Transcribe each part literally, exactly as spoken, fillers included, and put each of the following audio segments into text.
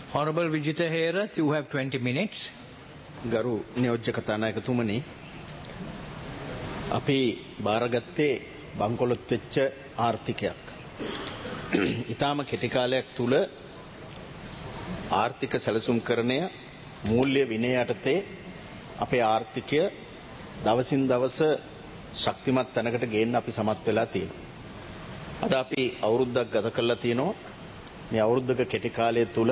Honorable Vijitha Herath, you have twenty minutes. ගරු නියෝජ්‍ය කතානායකතුමනි, අපි බාරගත්තේ බංකොලොත් වෙච්ච ආර්ථිකයක්. ඊටාම කෙටි කාලයක් තුල ආර්ථික සැලසුම්කරණය මූල්‍ය විනය යටතේ අපේ ආර්ථිකය දවසින් දවස ශක්තිමත් තැනකට ගේන්න අපි සමත් වෙලා තියෙනවා. අද අපි අවුරුද්දක් ගත කරලා තියෙනවා. මේ අවුරුද්දක කෙටි කාලය තුල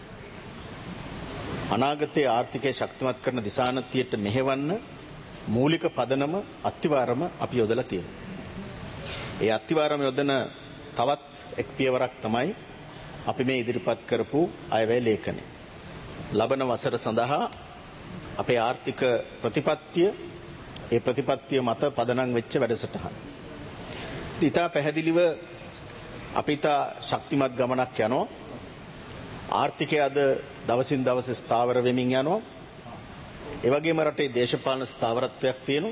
අනාගතයේ ආර්ථිකය ශක්තිමත් කරන දිශානතියට මෙහෙවන්න මූලික පදනම අත්තිවාරම අපි යොදලා තියෙනවා. ඒ අත්තිවාරම යොදන තවත් එක් පියවරක් තමයි අපි මේ ඉදිරිපත් කරපු අයවැය ලේඛනය. ලබන වසර සඳහා අපේ ආර්ථික ප්‍රතිපත්තිය ඒ ප්‍රතිපත්තිය මත පදනම් වෙච්ච වැඩසටහන. ඊට පැහැදිලිව අපිට ශක්තිමත් ගමනක් යනවා. ආර්ථිකය අද දවසින් දවස ස්ථාවර වෙමින් යනවා. ඒ වගේම රටේ දේශපාලන ස්ථාවරත්වයක් තියෙනවා.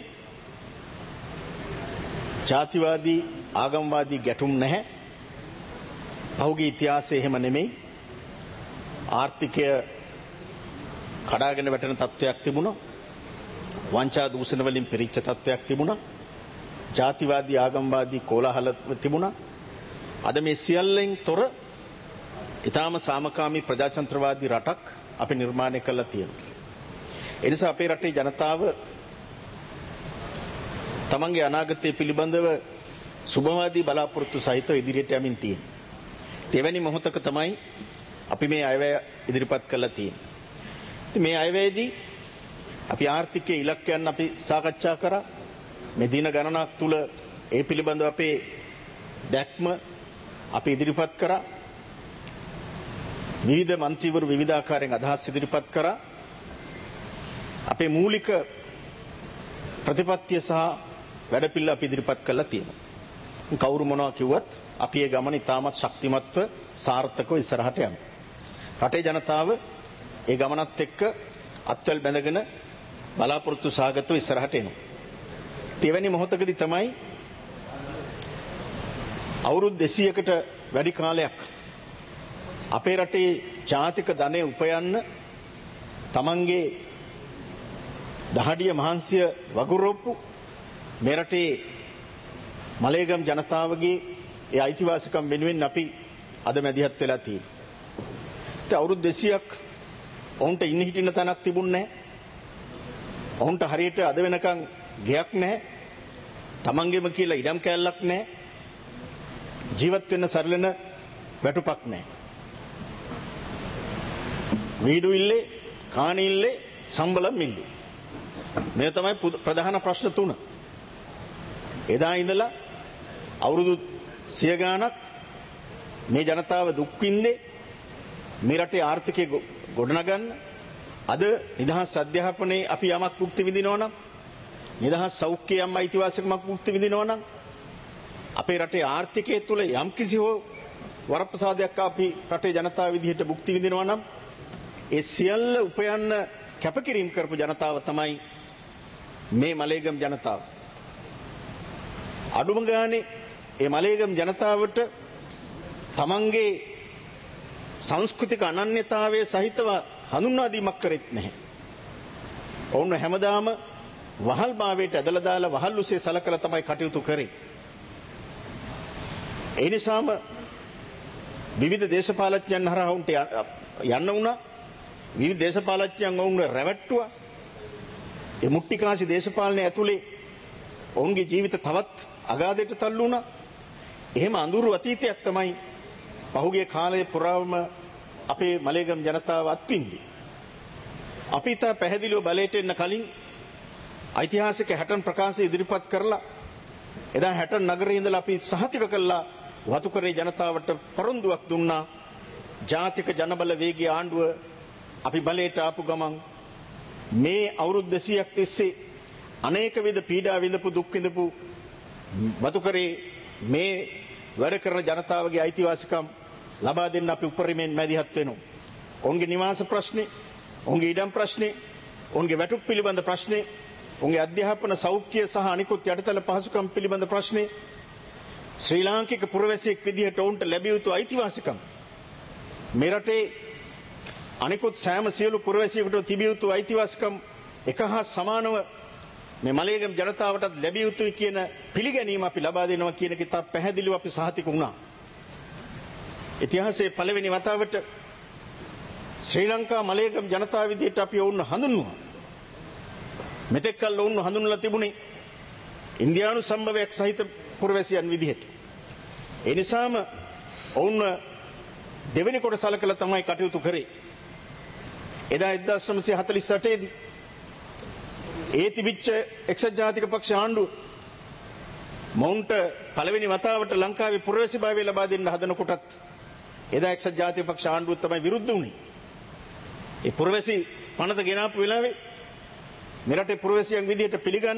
ජාතිවාදී ආගම්වාදී ගැටුම් නැහැ. පහුගිය ඉතිහාසයේ එහෙම නෙමෙයි. ආර්ථිකය කඩාගෙන වැටෙන තත්ත්වයක් තිබුණා. වංචා දූෂණ වලින් පිරිච්ච තත්ත්වයක් තිබුණා. ජාතිවාදී ආගම්වාදී කෝලාහල තිබුණා. අද මේ සියල්ලෙන් තොර ඊටාම සාමකාමී ප්‍රජාතන්ත්‍රවාදී රටක් අපි නිර්මාණය කළා තියෙනවා. ඒ නිසා අපේ රටේ ජනතාව තමන්ගේ අනාගතය පිළිබඳව සුබවාදී බලාපොරොත්තු සහිතව ඉදිරියට යමින් තියෙනවා. එවැනි මොහොතක තමයි අපි මේ අයවැය ඉදිරිපත් කළා තියෙන්නේ. ඉතින් මේ අයවැයේදී අපි ආර්ථිකයේ ඉලක්කයන් අපි සාකච්ඡා කරා. මේ දින ගණනක් තුල ඒ පිළිබඳව අපේ දැක්ම අපි ඉදිරිපත් කරා. විවිධ മന്ത്രിවරු විවිධ ආකාරයෙන් අදහස් ඉදිරිපත් කරා. අපේ මූලික ප්‍රතිපත්තිය සහ වැඩපිළිවෙල අපි ඉදිරිපත් කළා තියෙනවා. කවුරු මොනවා කිව්වත් අපි ඒ ගමන ඉතාමත් ශක්තිමත්ව සාර්ථකව ඉස්සරහට යනවා. රටේ ජනතාව ඒ ගමනත් එක්ක අත්වැල් බැඳගෙන බලාපොරොත්තු සාගතව ඉස්සරහට එනවා. එවැනි මොහොතකදී තමයි අවුරුදු දෙසීයකට වැඩි කාලයක් අපේ රටේ ජාතික ධනය උපයන්න තමන්ගේ දහඩිය මහන්සිය වගුරොප්පු මේ රටේ මලේගම් ජනතාවගේ ඒ අයිතිවාසිකම් වෙනුවෙන් අපි අද මැදිහත් වෙලා තියෙනවා. ඒ අවුරුදු දෙසීයක් ඔවුන්ට ඉන්න හිටින්න තැනක් තිබුණේ නැහැ. ඔවුන්ට හරියට අද වෙනකන් ගයක් නැහැ. තමන්ගේම කියලා ඉඩම් කෑල්ලක් නැහැ. ජීවත් වෙන්න සරලන වැටුපක් නැහැ. වීඩු ඉල්ලේ, කාණ ඉල්ලේ, සම්බලම් ඉල්ලේ. මේ තමයි ප්‍රධාන ප්‍රශ්න තුන. එදා ඉඳලා අවුරුදු සිය ගාණක් මේ ජනතාව දුක් විඳේ මේ රටේ ආර්ථිකය ගොඩනගන්න. අද නිදහස් අධ්‍යාපනයේ අපි යමක් භුක්ති විඳිනවා නම්, නිදහස් සෞඛ්‍යයේ යම් අයිතිවාසිකමක් භුක්ති විඳිනවා නම්, අපේ රටේ ආර්ථිකය තුළ යම් කිසි හෝ වරප්‍රසාදයක් අපි රටේ ජනතාව විදිහට භුක්ති විඳිනවා නම්, ඒ සියල්ල උපයන්න කැපකිරීම කරපු ජනතාව තමයි මේ මලේගම් ජනතාව. අඩුම ගානේ ඒ මලේගම් ජනතාවට තමන්ගේ සංස්කෘතික අනන්‍යතාවයේ සහිතව හඳුන්වා දීමක් කරෙත් නැහැ. ඔවුන් හැමදාම වහල් භාවයට ඇදලා දාලා වහල් උසේ සලකලා තමයි කටයුතු කරේ. ඒ නිසාම විවිධ දේශපාලඥයන් හරහා උන්ට යන්න වුණා. විවිධ දේශපාලඥයන් ඔවුන්ව රැවට්ටුවා. ඒ මුට්ටිකාසි දේශපාලනය ඇතුලේ ඔවුන්ගේ ජීවිත තවත් අගාධයට තල්ලු වුණා. එහෙම අඳුරු අතීතයක් තමයි පහුගිය කාලයේ පුරාම අපේ මලේගම් ජනතාව අත්විඳි. අපි තා පැහැදිලිව බලයට එන්න කලින් ඓතිහාසික හැටන් ප්‍රකාශය ඉදිරිපත් කරලා එදා හැටන් නගරයේ ඉඳලා අපි සහතික කළා වතුකරේ ජනතාවට පොරොන්දුවක් දුන්නා. ජාතික ජනබල වේගී ආණ්ඩුව අපි බලයට ආපු ගමන් මේ අවුරුදු දෙසීයක් තිස්සේ අනේක විද පීඩා විඳපු දුක් විඳපු වතුකරේ මේ වැඩ කරන ජනතාවගේ අයිතිවාසිකම් ලබා දෙන්න අපි උපරිමයෙන් මැදිහත් වෙනවා. ඔවුන්ගේ නිවාස ප්‍රශ්නේ, ඔවුන්ගේ ඉඩම් ප්‍රශ්නේ, ඔවුන්ගේ වැටුප් පිළිබඳ ප්‍රශ්නේ, ඔවුන්ගේ අධ්‍යාපන සෞඛ්‍ය සහ අනිකුත් යටිතල පහසුකම් පිළිබඳ ප්‍රශ්නේ, ශ්‍රී ලාංකික පුරවැසියෙක් විදිහට ඔවුන්ට ලැබිය යුතු අයිතිවාසිකම් මේ රටේ අනිකුත් සෑම සියලු පුරවැසියෙකුට තිබිය යුතු අයිතිවාසිකම් එක හා සමානව මේ මලේගම ජනතාවටත් ලැබිය යුතුයි කියන පිළිගැනීම අපි ලබා දෙනවා කියන එක තා පැහැදිලිව අපි සහතික වුණා. ඉතිහාසයේ පළවෙනි වතාවට ශ්‍රී ලංකා මලේගම ජනතාව විදිහට අපි වුණ හඳුන්වුවා. මෙතෙක් කල් වුණ හඳුන්වලා තිබුණේ ඉන්දියානු සම්භවයක් සහිත පුරවැසියන් විදිහට. ඒ නිසාම ඔවුන් දෙවෙනි කොට සලකලා තමයි කටයුතු කරේ. එදා එක්දාස් නවසිය හතළිස් අටේ දී ඒ තිබිච්ච එක්සත් ජාතික පක්ෂ ආණ්ඩුව මොවුන්ට පළවෙනි වතාවට ලංකාවේ පුරවැසිභාවය ලබා දෙන්න හදන කොටත් එදා එක්සත් ජාතික පක්ෂ ආණ්ඩුව තමයි විරුද්ධ වුණේ. ඒ පුරවැසි පනත ගෙනාපු වෙලාවේ මෙරටේ පුරවැසියන් විදිහට පිළිගන්න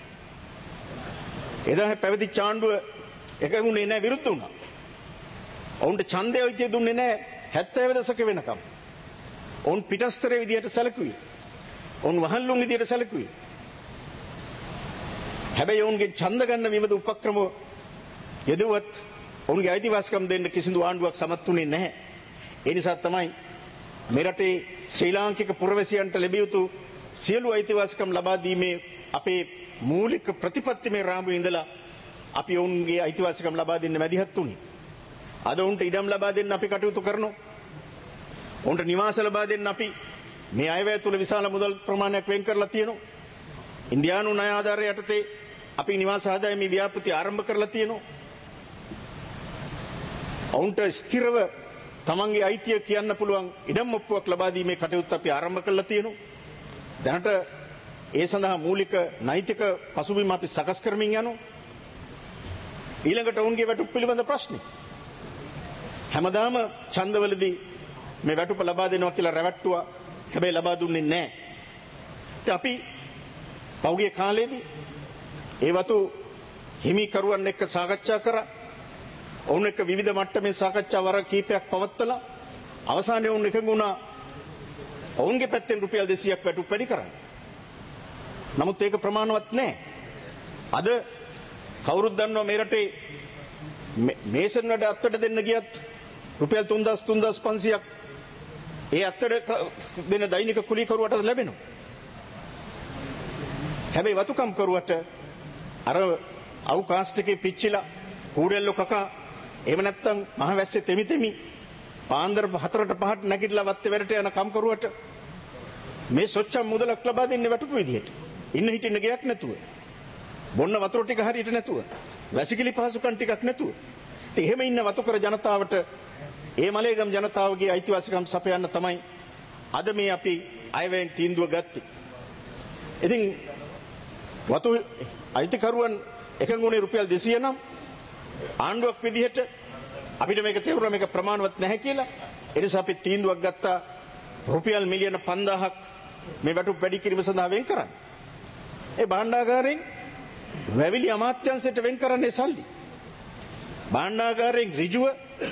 එදා පැවතිච්ච ආණ්ඩුව එකගුණේ නැහැ, විරුද්ධ වුණා. ඔවුන්ට ඡන්දය විදිය දුන්නේ නැහැ හැත්තෑ දශක වෙනකම්. ඔවුන් පිටස්තරේ විදිහට සැලකුවේ. ඔවුන් වහල්ලුන් විදිහට සැලකුවේ. හැබැයි ඔවුන්ගේ ඡන්ද ගන්න විවිධ උපක්‍රම යෙදුවත් ඔවුන්ගේ අයිතිවාසිකම් දෙන්න කිසිදු ආණ්ඩුවක් සමත් වුණේ නැහැ. ඒ නිසා තමයි මෙරටේ ශ්‍රී ලාංකික පුරවැසියන්ට ලැබිය යුතු සියලු අයිතිවාසිකම් ලබා දීමේ අපේ මූලික ප්‍රතිපත්තිමය රාමුවේ ඉඳලා අපි ඔවුන්ගේ අයිතිවාසිකම් ලබා දෙන්න මැදිහත් වුණේ. අද ඔවුන්ට ඉඩම් ලබා දෙන්න අපි කටයුතු කරනවා. ඔවුන්ට නිවාස ලබා දෙන්න අපි මේ අයවැය තුල විශාල මුදල් ප්‍රමාණයක් වෙන් කරලා තියෙනවා. ඉන්දියානු ණය ආධාරය යටතේ අපි නිවාස ආදායමේ ව්‍යාපෘති ආරම්භ කරලා තියෙනවා. ඔවුන්ට ස්ථිරව තමන්ගේ අයිතිය කියන්න පුළුවන් ඉඩම් ඔප්පුවක් ලබා දීමේ කටයුතු අපි ආරම්භ කරලා තියෙනවා. දැනට ඒ සඳහා මූලික නෛතික පසුබිම අපි සකස් කරමින් යනවා. ඊළඟට ඔවුන්ගේ වැටුප් පිළිබඳ ප්‍රශ්න. හැමදාම ඡන්දවලදී මේ වැටුප ලබා දෙනවා කියලා රැවට්ටුවා. හැබැයි ලබා දුන්නේ නැහැ. ඉතින් අපි පෞගිය කාලේදී ඒ වතු හිමිකරුවන් එක්ක සාකච්ඡා කරා. ඔවුන් එක්ක විවිධ මට්ටමේ සාකච්ඡා වර කීපයක් පවත්වලා අවසානයේ ඔවුන් එකඟ වුණා ඔවුන්ගේ පැත්තෙන් රුපියල් දෙසීයක් වැටුප් වැඩි කරන්න. නමුත් ඒක ප්‍රමාණවත් නැහැ. අද කවුරුත් දන්නවා මේ රටේ මේසන් වලට අත්වැඩ දෙන්න ගියත් රුපියල් තුන්දාස් තුන්දාස් පන්සියයක් ඒ අත්වැඩ දෙන දෛනික කුලීකරුවට ලැබෙනවා. හැබැයි වතුකම් කරුවට අර අවකාශ ටිකේ පිච්චිලා කූඩෙල්ල කකා එහෙම නැත්නම් මහවැස්සේ තෙමි තෙමි පාන්දර හතරට පහට නැගිටලා වත්තේ වැඩට යන කම්කරුවට මේ සොච්චම් මුදලක් ලබා දෙන්නේ වැටුපු විදිහට. ඉන්න හිටින්න ගයක් නැතුව. බොන්න වතුර ටික හරියට නැතුව. වැසිකිලි පහසුකම් ටිකක් නැතුව. ඉතින් එහෙම ඉන්න වතුකර ජනතාවට ඒ මලේගම ජනතාවගේ අයිතිවාසිකම් සපයන්න තමයි අද මේ අපි අයවැයෙන් තීන්දුව ගත්තේ. ඉතින් වතු අයිතිකරුවන් එකඟුනේ රුපියල් දෙසීය නම් ආණ්ඩුවක් විදිහට අපිට මේක තේරුණා මේක ප්‍රමාණවත් නැහැ කියලා. ඒ නිසා අපි තීන්දුවක් ගත්තා රුපියල් මිලියන පන්දාහක් මේ වැටුප් වැඩි කිරීම සඳහා වෙන් කරන්න. ඒ භාණ්ඩාගාරයෙන් වැවිලි අමාත්‍යාංශයට වෙන් කරන්නේ සල්ලි. භාණ්ඩාගාරයෙන් ඍජුව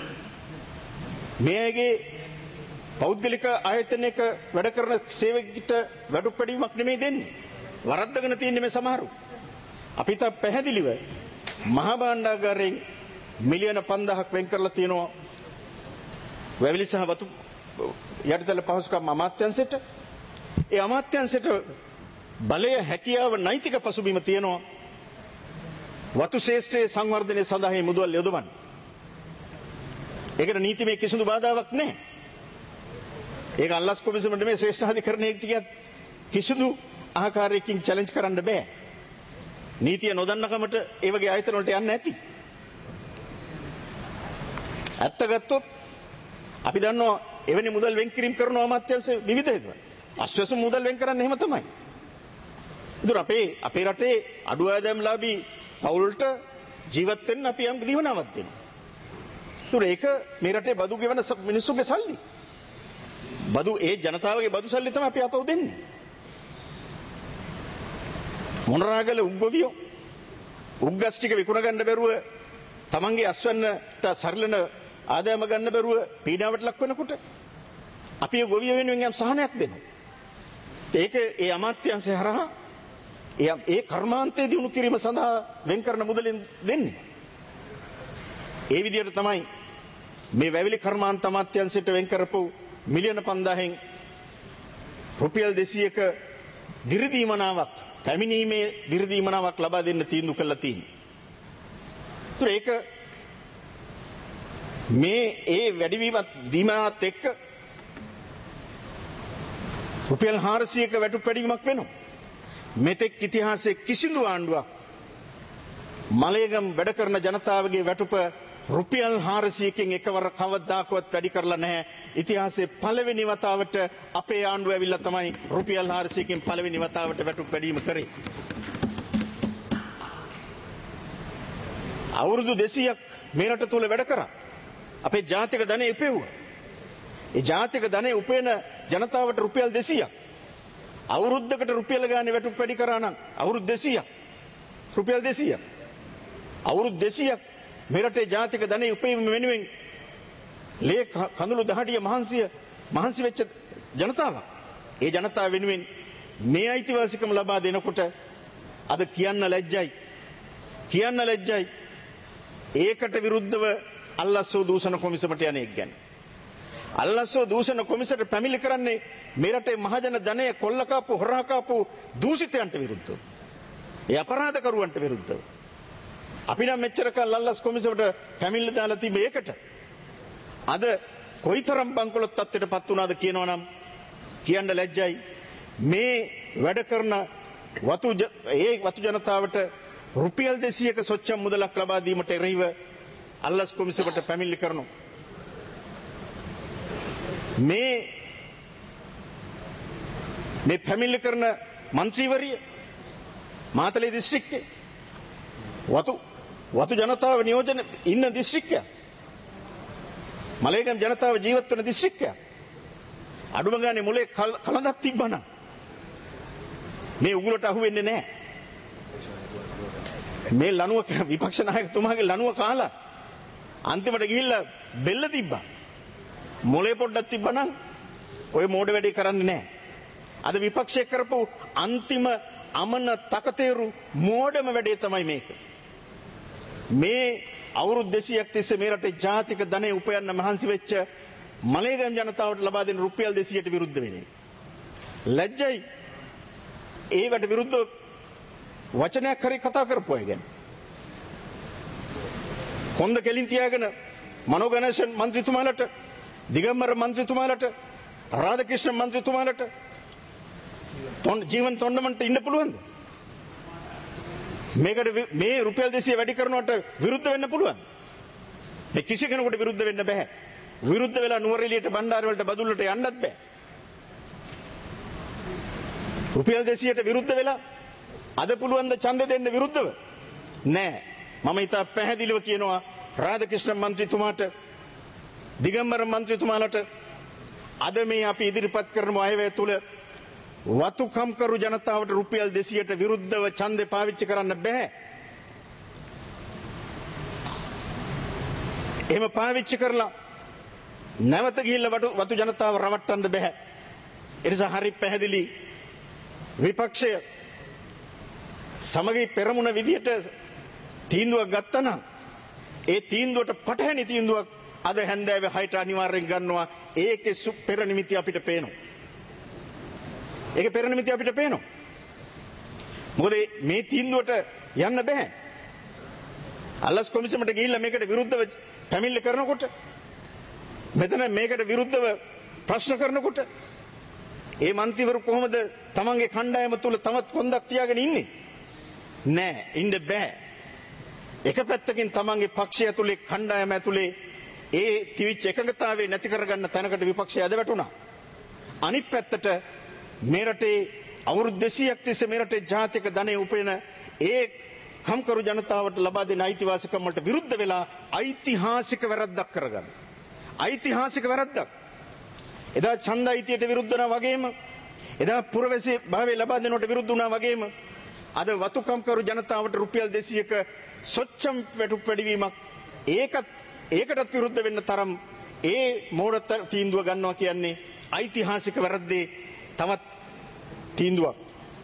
මේගේ පෞද්ගලික ආයතනයක වැඩ කරන සේවකෙකුට වැටුප් වැඩිවීමක් නෙමෙයි දෙන්නේ. වරද්දගෙන තියෙන්නේ මේ සමහරු. අපි තා පැහැදිලිව මහා භාණ්ඩාගාරයෙන් මිලියන පන්දාහක් වෙන් කරලා තියෙනවා වැවිලි සහ වතු යටිතල පහසුකම් අමාත්‍යාංශයට. ඒ අමාත්‍යාංශයට බලය හැකියාව නෛතික පසුබිම තියෙනවා වතු ශේෂ්ත්‍රයේ සංවර්ධනය සඳහා මුදල් යොදවන්න. ඒකට නීතිමය කිසිදු බාධාවක් නැහැ. ඒක අල්ලස් කොමිසමට මේ ශ්‍රේෂ්ඨාධිකරණයට ගියත් කිසිදු ආකාරයකින් චැලෙන්ජ් කරන්න බෑ. නීතිය නොදන්නකමට ඒ වගේ ආයතන වලට යන්න ඇති. ඇත්ත ගත්තොත් අපි දන්නවා එවැනි මුදල් වෙන් කිරීම කරන අමාත්‍යාංශ විවිධ හේතුව. අස්වැසු මුදල් වෙන් කරන්නේ එහෙම තමයි. ඒතර අපේ අපේ රටේ අඩු ආදායම්ලාභී පවුල්ට ජීවත් වෙන්න අපි යම් දිවනාවක් දෙනවා. ඒතර ඒක මේ රටේ බදු ගෙවන මිනිස්සුගේ සල්ලි. බදු ඒ ජනතාවගේ බදු සල්ලි තමයි අපි අපව දෙන්නේ. මොනරාගල උග්ගවියෝ උග්ගස් ටික විකුණ ගන්න බැරුව තමන්ගේ අස්වැන්නට සරලන ආදායම ගන්න බැරුව පීඩාවට ලක් වෙනකොට අපි ඒ ගොවිය වෙනුවෙන් යම් සහනයක් දෙනවා. ඒක ඒ අමාත්‍යාංශය හරහා ඒ ඒ කර්මාන්තයේ දිනු කිරීම සඳහා වෙන් කරන මුදලින් දෙන්නේ. ඒ විදිහට තමයි මේ වැවිලි කර්මාන්ත අමාත්‍යාංශයට වෙන් කරපු මිලියන පන්දාහෙන් රුපියල් දෙසීයක දිරිදීමනාවක් පැමිණීමේ දිරිදීමනාවක් ලබා දෙන්න තීන්දුව කළා තියෙනවා. ඒතර ඒක මේ ඒ වැඩිවීමත් දීමත් එක්ක රුපියල් හාරසියයක වැටුප් වැඩිවීමක් වෙනවා. මෙතෙක් ඉතිහාසයේ කිසිදු ආණ්ඩුවක් මලයගම් වැඩ කරන ජනතාවගේ වැටුප රුපියල් හාරසියකින් එකවර කවදාකවත් වැඩි කරලා නැහැ. ඉතිහාසයේ පළවෙනි වතාවට අපේ ආණ්ඩුව ඇවිල්ලා තමයි රුපියල් හාරසියකින් පළවෙනි වතාවට වැටුප් වැඩිම කරේ. අවුරුදු දෙසීයක් මේ රට තුල වැඩ කරා. අපේ ජාතික ධනෙ උපයුවා. ඒ ජාතික ධනෙ උපයන ජනතාවට රුපියල් දෙසීයක්. අවුරුද්දකට රුපියල් ගානේ වැටුප් වැඩි කරා නම් අවුරුදු දෙසීයක්. රුපියල් දෙසීයක්. අවුරුදු දෙසීයක් මේ රටේ ජාතික ධනෙ උපයීම වෙනුවෙන් ලේ කඳුළු දහඩිය මහන්සිය මහන්සි වෙච්ච ජනතාවක්. ඒ ජනතාව වෙනුවෙන් මේ අයිතිවාසිකම ලබා දෙනකොට අද කියන්න ලැජ්ජයි. කියන්න ලැජ්ජයි. ඒකට විරුද්ධව අල්ලස්සෝ දූෂණ කොමිසමට යන්නේ ගැන. අල්ලස්සෝ දූෂණ කොමිසමට පැමිණිලි කරන්නේ මේ රටේ මහජන ධනය කොල්ල කාපු හොරා කාපු දූෂිතයන්ට විරුද්ධව. ඒ අපරාධකරුවන්ට විරුද්ධව. අපි නම් මෙච්චර කල් අල්ලස් කොමිසමට පැමිණිලි දාලා තිබේ ඒකට. අද කොයිතරම් බංකොලොත් තත්ත්වයටපත් වුණාද කියනවනම් කියන්න ලැජ්ජයි. මේ වැඩ කරන වතු ඒ වතු ජනතාවට රුපියල් දෙසීයක සොච්චම් මුදලක් ලබා දීමට එරෙහිව අල්ලස් කොමිසමට පැමිණිලි කරනවා. මේ මේ පැමිණිලි කරන മന്ത്രിවරිය මාතලේ දිස්ත්‍රික්කේ වතු වතු ජනතාව නියෝජන ඉන්න දිස්ත්‍රික්කය. මලේගම් ජනතාව ජීවත් වන දිස්ත්‍රික්කය. අඩුම ගානේ මුලේ කලඳක් තිබ්බනම් මේ උගුලට අහු වෙන්නේ නැහැ. මේ ලනුව විපක්ෂ නායකතුමාගේ ලනුව කාලා අන්තිමට ගිහිල්ලා බෙල්ල තිබ්බා. මොලේ පොඩ්ඩක් තිබ්බනම් ඔය මෝඩ වැඩේ කරන්නේ නැහැ. අද විපක්ෂය කරපු අන්තිම අමන තකතේරු මෝඩම වැඩේ තමයි මේක. මේ අවුරුදු දෙසීයක් තිස්සේ මේ රටේ ජාතික ධනෙ උපයන්න මහන්සි වෙච්ච මලේගම් ජනතාවට ලබා දෙන රුපියල් දෙසීයට විරුද්ධ වෙන්නේ. ලැජ්ජයි. ඒවට විරුද්ධව වචනයක් හරි කතා කරපුවා අය ගැන. කොන්ද කෙලින් තියාගෙන මනෝගණේෂන් മന്ത്രിතුමාලට, දිගම්බර മന്ത്രിතුමාලට, රාධකෘෂ්ණ മന്ത്രിතුමාලට ජීවන් තොණ්ඩමන්ට ඉන්න පුළුවන්ද? මේකට මේ රුපියල් දෙසීය වැඩි කරනවට විරුද්ධ වෙන්න පුළුවන්. මේ කිසි කෙනෙකුට විරුද්ධ වෙන්න බෑ. විරුද්ධ වෙලා නුවරඑළියට බණ්ඩාර වලට බදුල්ලට යන්නත් බෑ. රුපියල් දෙසීයට විරුද්ධ වෙලා අද පුළුවන් ද ඡන්දෙ දෙන්න විරුද්ධව? නෑ. මම ඉතා පැහැදිලිව කියනවා රාධකෘෂ්ණ മന്ത്രിතුමාට, දිගම්බර മന്ത്രിතුමාලට අද මේ අපි ඉදිරිපත් කරන අයවැය තුල වතුකම්කරු ජනතාවට රුපියල් දෙසීයට විරුද්ධව ඡන්දේ පාවිච්චි කරන්න බෑ. එහෙම පාවිච්චි කරලා නැවත ගිහිල්ලා වතු ජනතාව රවට්ටන්න බෑ. ඒ නිසා හරි පැහැදිලි විපක්ෂය සමගි පෙරමුණ විදියට තීන්දුවක් ගත්තා නම් ඒ තීන්දුවට පටහැනි තීන්දුවක් අද හැන්දෑවේ හයට අනිවාර්යෙන් ගන්නවා. ඒකේ පෙර නිමිති අපිට පේනවා. ඒක පෙර නිමිති අපිට පේනවා. මොකද මේ තීන්දුවට යන්න බෑ. අල්ලස් කොමිසමට ගිහිල්ලා මේකට විරුද්ධව පැමිණිලි කරනකොට, මෙතන මේකට විරුද්ධව ප්‍රශ්න කරනකොට ඒ മന്ത്രിවරු කොහොමද තමන්ගේ කණ්ඩායම තුල තමත් කොන්දක් තියාගෙන ඉන්නේ? නෑ, ඉන්න බෑ. එක පැත්තකින් තමන්ගේ පක්ෂය ඇතුලේ, කණ්ඩායම ඇතුලේ ඒ තිවිච්ච එකඟතාවය නැති කරගන්න තැනකට විපක්ෂය ඇද වැටුණා. අනිත් පැත්තට මේ රටේ අවුරුදු දෙසීයක් තිස්සේ මේ රටේ ජාතික ධනෙ උපයන ඒ කම්කරු ජනතාවට ලබා දෙන අයිතිවාසිකම් වලට විරුද්ධ වෙලා ඓතිහාසික වැරද්දක් කරගන්න. ඓතිහාසික වැරද්දක්. එදා ඡන්ද අයිතියට විරුද්ධ වුණා වගේම, එදා පුරවැසි භාවය ලබා දෙනවට විරුද්ධ වුණා වගේම, අද වතුකම්කරු ජනතාවට රුපියල් දෙසීයක සොච්චම් වැටුප් වැඩිවීමක් ඒකත් ඒකටත් විරුද්ධ වෙන්න තරම් ඒ මෝඩ තීන්දුව ගන්නවා කියන්නේ ඓතිහාසික වැරද්දේ තවත් තීන්දුවක්.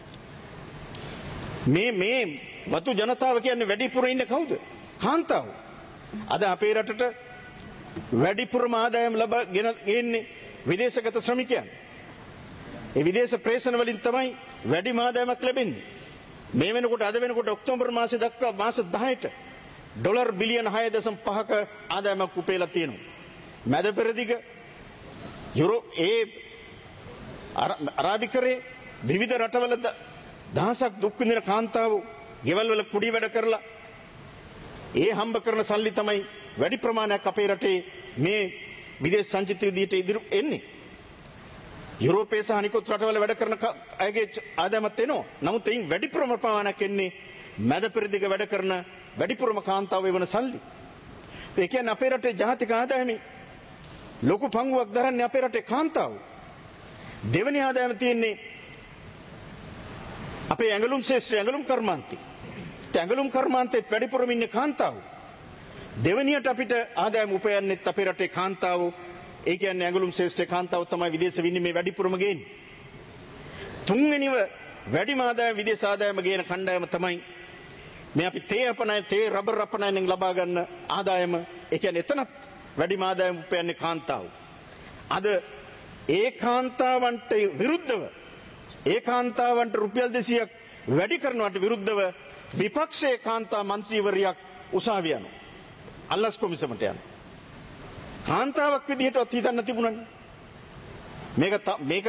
මේ මේ වතු ජනතාව කියන්නේ වැඩිපුර ඉන්නේ කවුද? කාන්තාව. අද අපේ රටට වැඩිපුරම ආදායම් ලබාගෙන ගන්නේ විදේශගත ශ්‍රමිකයන්. ඒ විදේශ ප්‍රේෂණ වලින් තමයි වැඩිම ආදායමක් ලැබෙන්නේ. මේ වෙනකොට අද වෙනකොට ඔක්තෝබර් මාසෙ දක්වා මාස දහයට ඩොලර් බිලියන හය දශම පහක ආදායමක් උපයලා තියෙනවා. මැද පෙරදිග යුරෝ ඒ අරාබිකරේ විවිධ රටවල දහසක් දුක් විඳින කාන්තාවෝ ගෙවල් වල කුඩි වැඩ කරලා ඒ හම්බ කරන සල්ලි තමයි වැඩි ප්‍රමාණයක් අපේ රටේ මේ විදේශ සංචිත විදියට ඉදිරි එන්නේ. යුරෝපයේ සහ අනිකුත් රටවල වැඩ කරන අයගේ ආදායමත් එනවා. නමුත් එයින් වැඩි ප්‍රමාණයක් එන්නේ මැද පෙරදිග වැඩ කරන වැඩිපුරම කාන්තාවෝ වෙන සල්ලි. ඒ කියන්නේ අපේ රටේ ජාතික ආදායමේ ලොකු පංගුවක් දරන්නේ අපේ රටේ කාන්තාවෝ. දෙවෙනි ආදායම තියෙන්නේ අපේ ඇඟලුම් ශාස්ත්‍රය ඇඟලුම් කර්මාන්තේ. ඒ ඇඟලුම් කර්මාන්තෙත් වැඩිපුරම ඉන්නේ කාන්තාවෝ. දෙවෙනියට අපිට ආදායම උපයන්නෙත් අපේ රටේ කාන්තාවෝ. ඒ කියන්නේ ඇඟලුම් ශාස්ත්‍රයේ කාන්තාවෝ තමයි විදේශ විනිමය වැඩිපුරම ගේන්නේ. තුන්වෙනිව වැඩිම ආදායම විදේශ ආදායම ගේන කණ්ඩායම තමයි මේ අපි තේ අපනයි තේ රබර් අපනයින් ලබා ගන්න ආදායම. ඒ කියන්නේ එතනත් වැඩිම ආදායම උපයන්නේ කාන්තාවෝ. අද ඒ කාන්තාවන්ට විරුද්ධව ඒ කාන්තාවන්ට රුපියල් දෙසීයක් වැඩි කරනවට විරුද්ධව විපක්ෂයේ කාන්තා മന്ത്രിවරියක් උසාවිය යනවා. අල්ලස් කොමිසමට යනවා. කාන්තාවක් විදිහටවත් හිතන්න තිබුණානේ. මේක මේක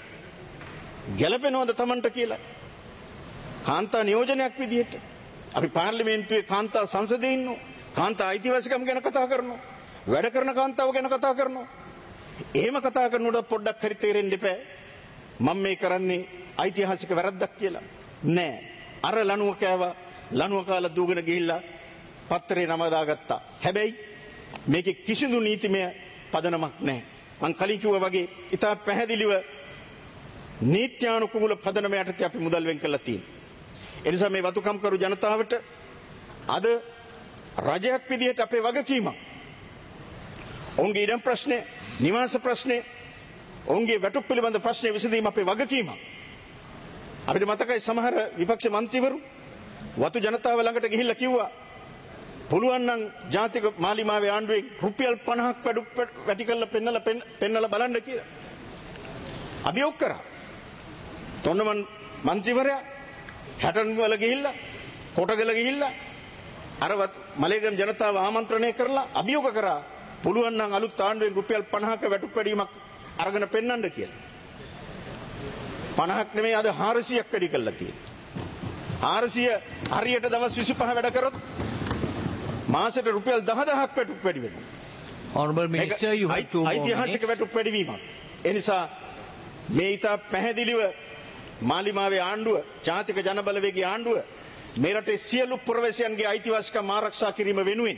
ගැළපෙනවද Tamanට කියලා? කාන්තා නියෝජනයක් විදිහට අපි පාර්ලිමේන්තුවේ කාන්තා සංසදයේ ඉන්නවා. කාන්තා අයිතිවාසිකම් ගැන කතා කරනවා. වැඩ කරන කාන්තාව ගැන කතා කරනවා. එහෙම කතා කරනකොට පොඩ්ඩක් හරි තේරෙන්න එපා. මම මේ කරන්නේ ඓතිහාසික වැරද්දක් කියලා. නෑ. අර ලණුව කෑවා. ලණුව කාලා දූගෙන ගිහිල්ලා පත්තරේ නම දාගත්තා. හැබැයි මේකේ කිසිදු නීතිමය පදනමක් නැහැ. මං කලින් කිව්වා වගේ ඉතා පැහැදිලිව නීත්‍යානුකූල පදනම යටතේ අපි මුදල් වෙන් කරලා තියෙනවා. ඒ නිසා මේ වතුකම්කරු ජනතාවට අද රජයක් විදිහට අපේ වගකීමක්. ඔවුන්ගේ ඉඩම් ප්‍රශ්නේ, නිවාස ප්‍රශ්නේ, ඔවුන්ගේ වැටුප් පිළිබඳ ප්‍රශ්නේ විසඳීම අපේ වගකීමක්. අපිට මතකයි සමහර විපක්ෂ මන්ත්‍රීවරු වතු ජනතාව ළඟට ගිහිල්ලා කිව්වා පුළුවන් නම් ජාතික මාලිමාවේ ආණ්ඩුවෙන් රුපියල් පනහක් වැඩුප් වැටි කරලා පෙන්නලා පෙන්නලා බලන්න කියලා. අභියෝග කරා. තොන්නමන් මන්ත්‍රීවරයා හැටන් වල ගිහිල්ලා කොටගල ගිහිල්ලා අරවත් මලේගම් ජනතාව ආමන්ත්‍රණය කරලා අභියෝග කරා පුළුවන් නම් අලුත් ආණ්ඩුවෙන් රුපියල් පනහක වැටුප් වැඩිවීමක් අරගෙන පෙන්නන්න කියලා. පනහක් නෙමෙයි අද හාරසියක් වැඩි කරලා තියෙනවා. හාරසිය හරියට දවස් විසිපහ වැඩ කරොත් මාසෙට රුපියල් දහදහක් වැටුප් වැඩි වෙනවා. Honorable Minister, you have two more ඓතිහාසික වැටුප් වැඩිවීමක්. ඒ නිසා මේ ඉතා පැහැදිලිව මාලිමාවේ ආණ්ඩුව, ජාතික ජනබලවේගයේ ආණ්ඩුව මේ රටේ සියලු පුරවැසියන්ගේ අයිතිවාසිකම් ආරක්ෂා කිරීම වෙනුවෙන්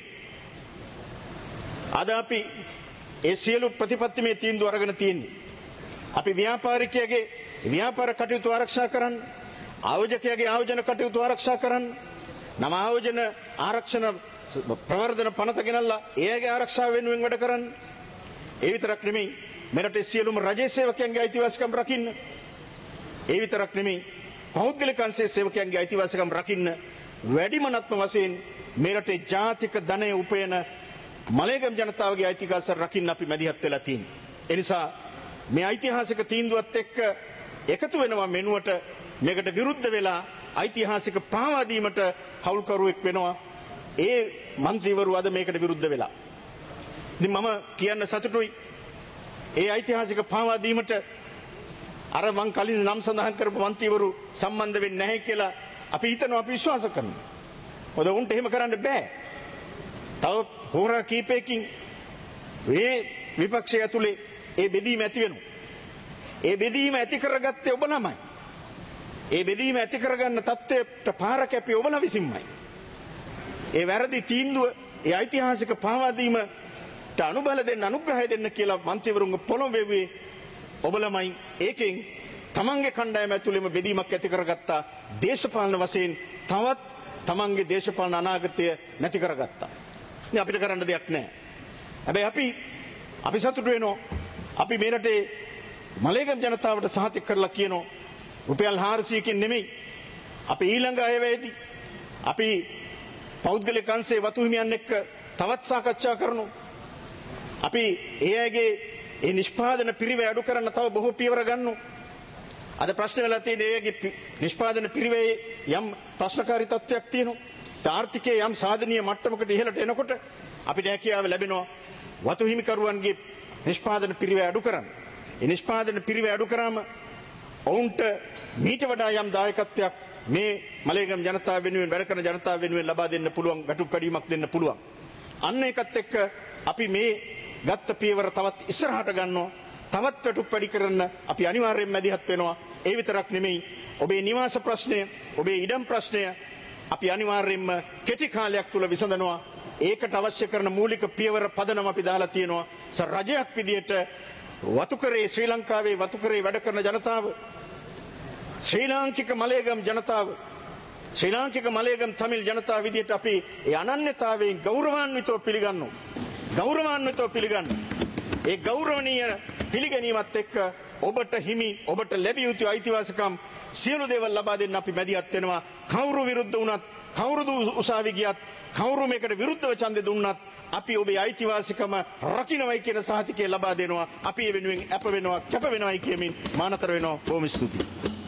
අද අපි ඒ සියලු ප්‍රතිපත්තිමය තීන්දුව අරගෙන තියෙන්නේ. අපි ව්‍යාපාරිකයගේ ව්‍යාපාර කටයුතු ආරක්ෂා කරන්න, ආයෝජකයාගේ ආයෝජන කටයුතු ආරක්ෂා කරන්න, නම ආයෝජන ආරක්ෂණ ප්‍රවර්ධන පනත ගෙනල්ලා එයාගේ ආරක්ෂාව වෙනුවෙන් වැඩ කරන්න. ඒ විතරක් නෙමෙයි මේ රටේ සියලුම රජයේ සේවකයන්ගේ අයිතිවාසිකම් රකින්න. ඒ විතරක් නෙමෙයි පෞද්ගලික අංශයේ සේවකයන්ගේ අයිතිවාසිකම් රකින්න වැඩිමනත්ම වශයෙන් මේ රටේ ජාතික ධනය උපයන මලේගම් ජනතාවගේ අයිතිකාසර රකින්න අපි මැදිහත් වෙලා තියෙනවා. ඒ නිසා මේ ඓතිහාසික තීන්දුවත් එක්ක එකතු වෙනවා මෙනුවට මේකට විරුද්ධ වෙලා ඓතිහාසික පාවා දීමට හවුල්කරුවෙක් වෙනවා. ඒ മന്ത്രിවරු අද මේකට විරුද්ධ වෙලා. ඉතින් මම කියන්න සතුටුයි. ඒ ඓතිහාසික පාවා දීමට අර මං කලින් නම් සඳහන් කරපු മന്ത്രിවරු සම්බන්ධ වෙන්නේ නැහැ කියලා අපි හිතනවා, අපි විශ්වාස කරනවා. මොකද උන්ට එහෙම කරන්න බෑ. තව හොරා කීපයකින් මේ විපක්ෂය ඇතුලේ ඒ බෙදීම ඇති වෙනවා. ඒ බෙදීම ඇති කරගත්තේ ඔබ ළමයි. ඒ බෙදීම ඇති කරගන්න තත්ත්වයට පාර කැපී ඔබලා විසින්මයි. ඒ වැරදි තීන්දුව, ඒ ඓතිහාසික පාවා දීමට අනුබල දෙන්න, අනුග්‍රහය දෙන්න කියලා മന്ത്രിවරුන්ගේ පොළොඹෙව්වේ ඔබ ළමයි. ඒකෙන් තමන්ගේ කණ්ඩායම ඇතුළේම බෙදීමක් ඇති කරගත්තා. දේශපාලන වශයෙන් තවත් තමන්ගේ දේශපාලන අනාගතය නැති කරගත්තා. ඉතින් අපිට කරන්න දෙයක් නැහැ. හැබැයි අපි අපි සතුටු වෙනවා. අපි මේ රටේ මලේගම් ජනතාවට සහතික කරලා කියනවා රුපියල් හාරසියකින් නෙමෙයි. අපි ඊළඟ අයවැයේදී අපි පෞද්ගලික අංශයේ වතු හිමියන් එක්ක තවත් සාකච්ඡා කරනවා. අපි ඒ අයගේ ඒ නිෂ්පාදන පිරිවැය අඩු කරන්න තව බොහෝ පියවර ගන්නවා. අද ප්‍රශ්න වෙලා තියෙන ඒගේ නිෂ්පාදන පිරිවැයේ යම් ප්‍රශ්නකාරී තත්ත්වයක් තියෙනවා. ආර්ථිකයේ යම් සාධනීය මට්ටමකට ඉහළට එනකොට අපිට හැකියාව ලැබෙනවා වතු හිමිකරුවන්ගේ නිෂ්පාදන පිරිවැය අඩු කරන්න. ඒ නිෂ්පාදන පිරිවැය අඩු කරාම ඔවුන්ට මීට වඩා යම් දායකත්වයක් මේ මලේගම් ජනතාව වෙනුවෙන් වැඩ කරන ජනතාව වෙනුවෙන් ලබා දෙන්න පුළුවන්, වැටුප් කැඩීමක් දෙන්න පුළුවන්. අන්න ඒකත් එක්ක අපි මේ ගත්ත පියවර තවත් ඉස්සරහට ගන්නවා. තවත් වැටුප් වැඩි කරන්න අපි අනිවාර්යයෙන්ම මැදිහත් වෙනවා. ඒ විතරක් නෙමෙයි, ඔබේ නිවාස ප්‍රශ්නය, ඔබේ ඉඩම් ප්‍රශ්නය අපි අනිවාර්යයෙන්ම කෙටි කාලයක් තුල විසඳනවා. ඒකට අවශ්‍ය කරන මූලික පියවර පදනම අපි දාලා තියෙනවා. රජයක් විදියට වතුකරේ ශ්‍රී ලංකාවේ වතුකරේ වැඩ කරන ජනතාව, ශ්‍රී ලාංකික මලේගම් ජනතාව, ශ්‍රී ලාංකික මලේගම් තමිල් ජනතාව විදියට අපි ඒ අනන්‍යතාවයෙන් ගෞරවාන්විතව පිළිගන්නවා. ගෞරවාන්විතව පිළිගන්නවා. ඒ ගෞරවනීය පිළිගැනීමත් එක්ක ඔබට හිමි, ඔබට ලැබිය යුතු අයිතිවාසිකම් සියලු දේවල් ලබා දෙන්න අපි මැදිහත් වෙනවා. කවුරු විරුද්ධ වුණත්, කවුරුද උසාවි ගියත්, කවුරු මේකට විරුද්ධව ඡන්දෙ දුන්නත් අපි ඔබේ අයිතිවාසිකම රකින්නයි කියන සහතිකය ලබා දෙනවා. අපි ඒ වෙනුවෙන් අප වෙනවා, කැප වෙනවායි කියමින් මානතර වෙනවා. බොහොම ස්තුතියි.